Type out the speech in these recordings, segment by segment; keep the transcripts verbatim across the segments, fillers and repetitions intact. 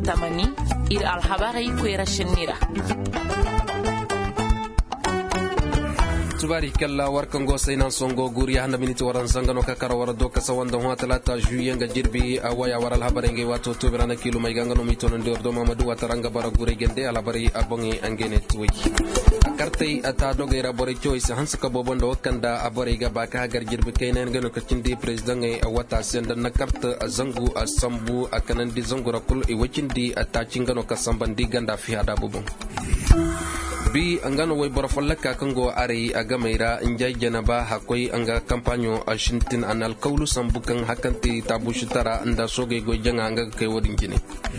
tamani ir alhabari kwera shinira. tubari kala warkan go saynan songo guri handa miniti waran sangano ka kara wara do ka sawanda ho talata juye nga jirbi awaya waral habarenge wato to berana kilo may gangano mitono ndor do mamadu wataranga bara gure gende alabari abongi angene tuwi akartay ata dogera bore choice hanska bobondo kanda abore ga baka gar jirbi kaynen ngano ka cindi president ngay wata senda nakarta azangu asambu akanandi zangura kul e wacindi ata cingano ka sambandi ganda fi hada bobon bi angano way borofallaka kango ari agamaira njay janaba hakoi anga kampanyo ashintin anal kaulu sambukan hakanti tabushitara anda soge go janga anga kay wodin jini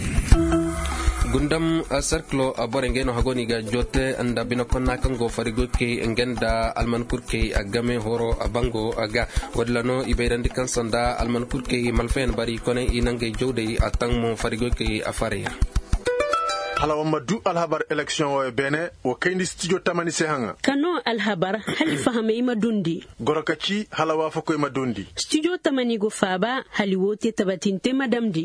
gundam circlo aborenge no hagoni ga jote anda binokonna kango farigo ke ngenda alman kurke agame horo abango aga wadlano ibeyrandi kansanda alman kurke malfen bari kone inange jowde atangmo farigo ke afaria halawa madu alhabar election o bene o kayndi studio tamani sehanga kano alhabar hali fahame ima dundi gorokaci halawa fako ima dundi studio tamani go faba hali wote tabatinte madamdi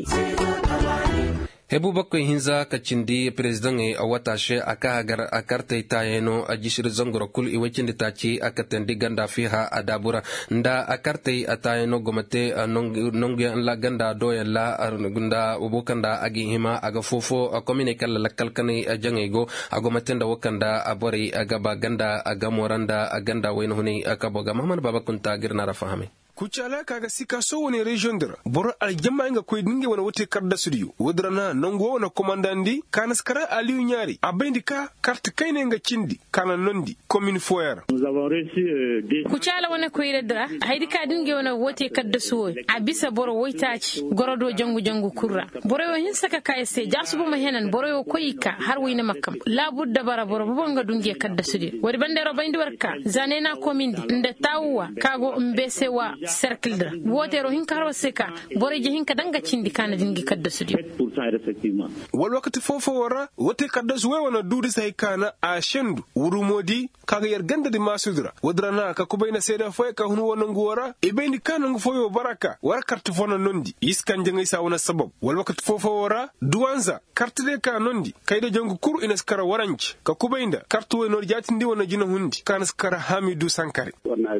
hebu bakko hinza kacindi president e awata she aka hagar akarte tayeno ajishir zongoro kul iwechindi tachi akatendi ganda fiha adabura nda akarte atayeno gomate nongi la ganda doya la gunda ubukanda agi hima aga fofo komine kala lakalkani ajangego agomatenda wakanda abori agaba ganda agamoranda aganda wayno huni akaboga mamman baba kunta girna rafahame kuchala kaga sika so woni region dira bor aljama nga koy ninge wona wote karda studio wodrana nango wona commandandi kanaskara aliou nyari abendi ka carte kayne nga cindi kana nondi commune foyer nous avons reçu des kuchala wona koy redra haydi ka dinge wona wote karda suwo abisa boro woytaci gorodo jangu jangu kurra boro yo hin saka kayse jasubo ma henan boro yo koyika har wayna makam la budda bara boro bo nga dunge karda studio wodi bandero bandi warka zanena commune nde tawwa kago mbese wa cercle dra wotero hin karo seka bore je hin ka danga cindi kana dingi kadda studio wal wakati fofo wara wote kadda suwe wona dudi sai kana a shendu wuru modi kaga yar ganda di masudra wadrana ka kubayna seda foy ka hunu wona nguwara e bendi kana ngu foyo baraka war carte fona nondi iskan jangay sa wona sabab wal wakati fofo wara duwanza carte de ka nondi kayda jangu kuru ina skara waranci ka kubayna carte wona jatindi wona jina hundi kana skara Hamidou Sankare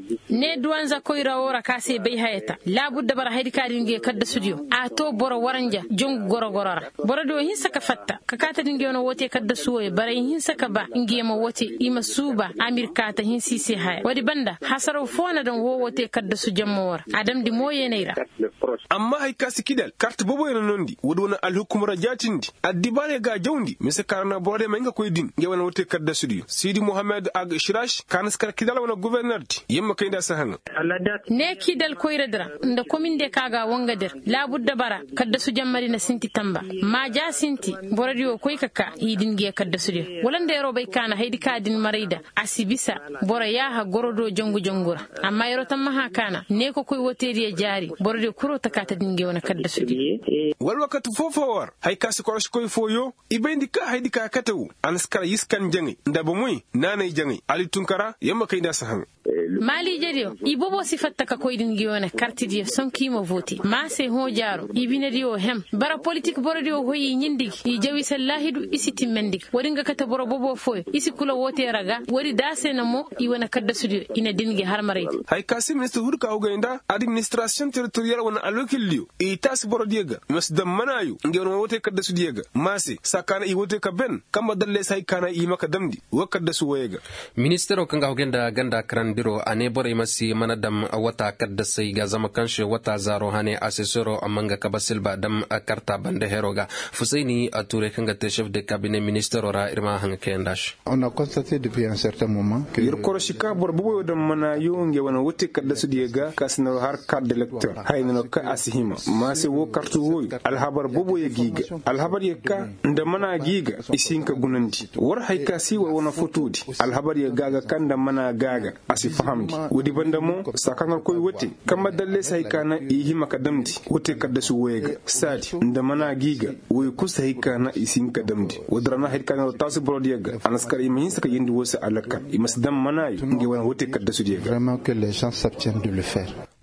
ne duwanza koyra wora kase bay hayata labudda bara haydi kadinge kadda studio a to boro waranja jong goro gorora boro do hin saka fatta ka kata dinge wono wote kadda suwoy bare hin saka ba ngema wote ima suba amerika ta hin sisi haya wadi banda hasaro fona don wo wote kadda su jammo wor adam di moye neira amma hay kasi kidal carte bobo ena nondi wodona al hukumra jatindi addi bare ga jawndi mise karna borde menga koy din ngewona wote kadda studio Sidi Mohamed ag Shirash kanas kar kidal wona gouverneur yemma kayda sahanga ne kidal koyredra nda commune de kaga wangader labudda bara kadda su jammari na sinti tamba ma ja sinti boradio koy kaka hidin ge kadda su de wolande ro bay kana haydi kadin marida asibisa bora ya ha gorodo jongu jongura amma yoro tamma ha kana ne ko koy woteri jari boradio kuro takata dinge wona kadda su de wal wakati fofo war hay kasi ko koy foyo ibendi ka haydi ka katawu anaskara yiskan jangi ndabo muy nanay jangi ali tunkara yemma kayda sahan mali jerio ibobo sifatta ka koydin giwona kartidiyo sonkimo voti ma se ho jaro ibine dio hem bara politique borodio hoyi nyindig i jawi sallahidu isiti mendig wodi nga kata boro bobo foy isi kula wote raga wodi dase namo i wona kadda studio ina dingi har marayde hay kasi ministre hurka ogenda administration territorial wona alokilio i tas borodiega masdam manayu ngewon wote kadda studio ga masi sakana i wote ka ben kamba dalle sai kana i maka damdi wakadda suwega ministero kanga ogenda ganda krandiro ane bore masi manadam wata kadda sai ga zama kanshe wata zaro hane asesoro amanga kabasilba dam karta bande heroga Fusaini ature kanga te chef de cabinet ministero ra irma hanga kendash on a constaté depuis un certain moment que yir koroshika bor bubo dam mana yonge wana wote kadda sudiega kasna har carte d'électeur hayno ka asihima masi wo kartu woy alhabar bubo ye giga alhabar ye ka nda mana giga isinka gunandi war hayka si wa wana fotudi alhabar ye gaga kanda mana gaga asi fahamdi wodi bandamo sakangal koy wote kamba dalle sai kana ihi makadamdi wote kadda su wega sadi nda mana giga woy kusa hikana isin kadamdi wodrana hikana tasu brodiega anaskar imin saka yindi wosa alaka imasdam manayi nge wana wote kadda su diega vraiment que les gens s'abstiennent de le faire.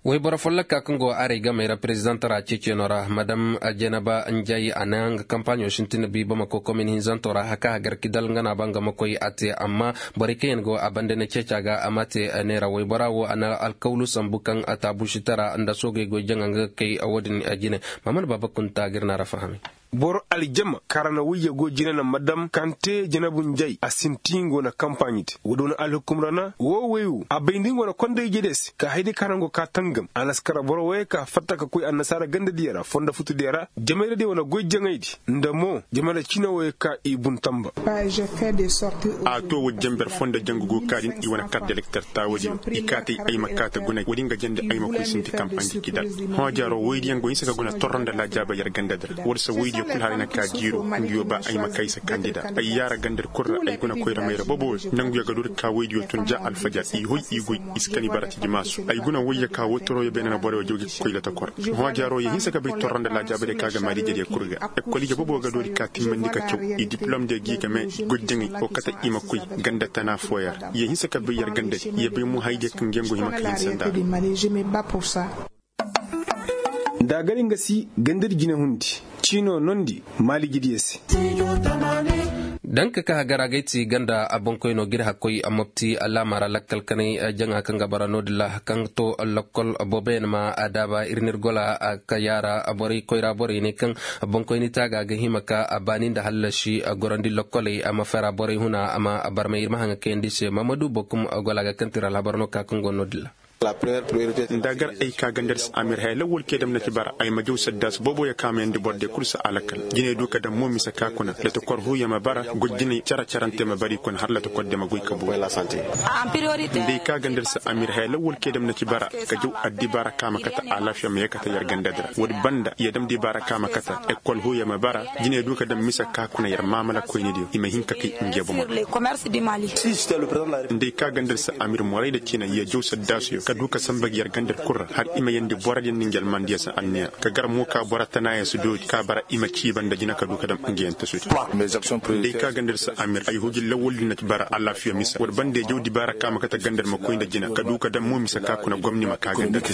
way bora follaka kango are ga mai representant ra cece nora madam Jenaba Njai anang kampanyo shintin bi bama ko komin hinzantora haka gar kidal ngana banga makoy ate amma bari kayen go abande ne cece ga amate nera way bora wo ana alqawlu sambukan atabu shitara anda soge go janganga kay awodin ajine mamad baba kunta girna ra fahami bor aljama karana wiya go jinana madam kante janabun jay asintingo na kampanyit wodona alhukumrana wo weyu abindingo na konde jedes ka haydi karango ka tangam anaskara boro we ka fataka kuy annasara ganda diyara fonda futu diyara jamere de wona go jangaydi ndamo jamala china we ka ibun tamba a to wo jamber fonda jangugo kadin i wona carte d'électeur tawodi ikati ay makata guna wodinga jende ay makoy sinti campagne kidal ho jaro woydi yango isaka guna torronda la jaba yar ganda dara wodsa woydi kul harina ka jiro ndiyo ba ay makay sa kandida ay yara gandar kurra ay guna koyra mayra bobo nangu yaga dur ka waydiyo tun ja alfaja i hoy i goy iskani barati dimasu ay guna wayya ka wotoro yo benana bore jogi koyla ta kor ho jaro yi hinsa ka be torronda la jabe ka ga mari jeri kurga e koli ga bobo ga dur ka timmandi ka ciow i diplôme de giga me godjingi o kata ima koy ganda tana foyar yi hinsa ka be yar ganda ye be mu hayde kan gengo hima kan sanda da garin gasi gandar jina hundi chino nondi mali gidiyesi danka ka garagaiti ganda abon koyno gir hakoy amopti alamara lakkal kanay janga kan gabara nodilla kan to lokol boben ma adaba irnir gola kayara abori koyra bori ne kan abon koyni taga ga himaka abani da halashi gorandi lokole ama fera bori huna ama barme irma hanga kendi se mamadu bokum gola ga kantira labarno ka kan gonodilla la première priorité ndagar ay ka gandar amir hay lawol kedam na kibar ay majow saddas bobo ya kamen de borde kursa alakal jine du kadam momi sa kakuna le to kor huya ma bara gojjini cara carante ma bari kon har la to kodde ma goy kabu la santé en priorité de ka gandar sa amir hay lawol kedam na kibara ka jow addi bara kama kata alafiya me kata yar gandadra wod banda yadam di bara kama kata e kol huya ma bara jine du kadam misa kakuna yar mamala koyni di ima hinka ki ngebo mo le commerce du Mali de ka gandar sa amir moray de kina ye jow saddas ka duka samba yar gandar kurra har ima yandi boradin ningel mandiya sa anniya ka gar mo ka boratana ya su do ka bara ima ci banda jina ka duka dam ngiyan ta suti de ka gandar sa amir ay hoji lawol na bara Allah fiya misa wad bande jawdi bara ka maka ta gandar ma koynda jina ka duka dam mo misa ka kuna gomni ma ka gandar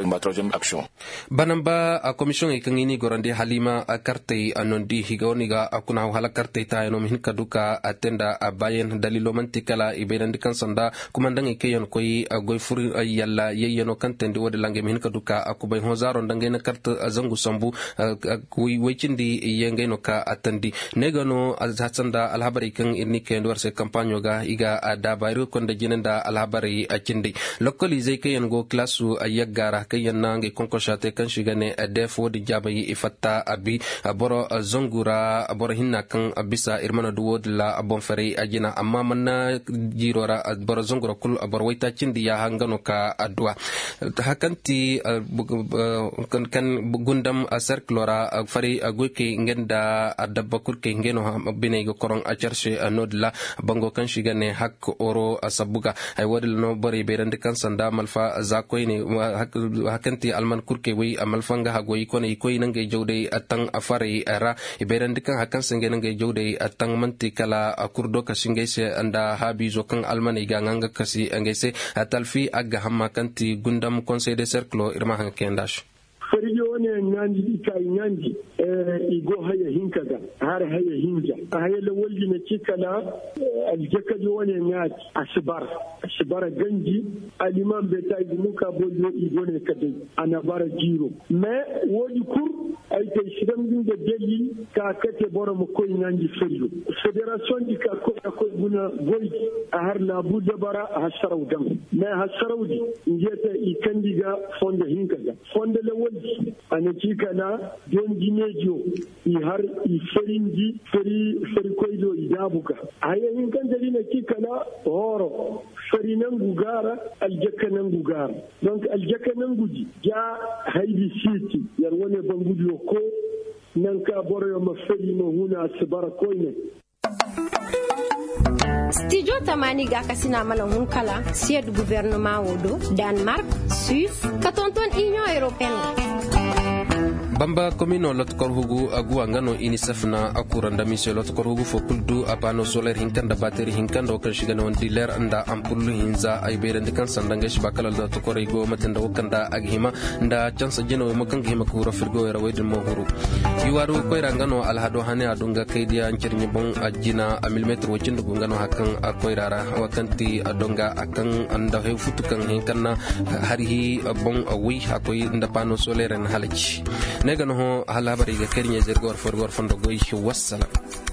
banamba a commission e kangini gorande halima a carte anondi higoniga akuna hala carte ta no min ka duka atenda abayen dalilo mantikala ibenandi kan sanda kumandang e keyon koy goy furi yalla yeyyeno kantendi wode lange min ka duka akubay hozaro ndangena carte zangu sambu kuy wecindi yengeno ka atandi negano azhatsanda alhabari kan inni kendo warse campagne ga iga dabayru konde jinenda alhabari acindi lokoli zey kayen go klasu ayaggara kayen nange konkoshate kan shigane def wodi jabayi ifatta abi boro zongura boro hinna kan bisa irmana duwod la bon fere ajina amma manna jirora boro zongura kul boro wayta cindi ya hangano ka adwa hakanti kan kan gundam cerclora fari aguke ngenda adabba kurke ngeno bine go korong a cherche nodla bango kan shigane hak oro asabuga ay wadil no bari berande kan sanda malfa zakoyni hakanti alman kurke wi amalfanga hagoy kone koy nange jawde atang afari era berande kan hakan senge nange jawde atang manti kala kurdo ka singese anda habi zo kan almani ga nganga kasi angese atalfi aga hamma kanti gundam conseil de cercle irma han kendash fariyo ne nyanji kai nyanji eh igo haya hinkaga har haya hinja haya lawalji ne kikala aljaka jo ne nyati asbar asbar ganji aliman beta muka bojo igo ne kadai ana bara jiro me wodi kur ay tay shidam din de deli ka kate boro mo koy nyanji fariyo federation di ka ko ko guna goy har la buda bara hasaraw dam me hasaraw di ngete ikandiga fonde hinkaga fonde lawalji ana cikana don ginejo i har i ferinji feri feri koydo i dabuka ayayin kan dari na cikana horo ferinan gugara aljakanan gugara donc aljakanan guji ja haidi city yar wone bangudio ko nan ka boro ma feri no huna asbara koyne Studio Tamani ga kasina mala hunkala sied gouvernement wodo Denmark, Suisse, katonton Union Européenne. bamba komino lot kor hugu agu angano unicef na akuranda mise lot kor hugu fokuldu apano solar hinkanda bateri hinkanda kan shigana on diler anda ampul hinza ay beerandi kan sandanga shibakala da to kor igo matenda wakanda aghima nda chance jeno makan hima kura firgo era wedin mo huru yuwaru ko irangano alhado hane adunga kaidia anchirni bon ajina a millimeter wacin dugu ngano hakan akoirara wakanti adonga akan anda he futukan hinkanna harihi bon awi akoy nda pano solar en halachi negano ho halabari ga kerinya zergor forgor fondo goy wassala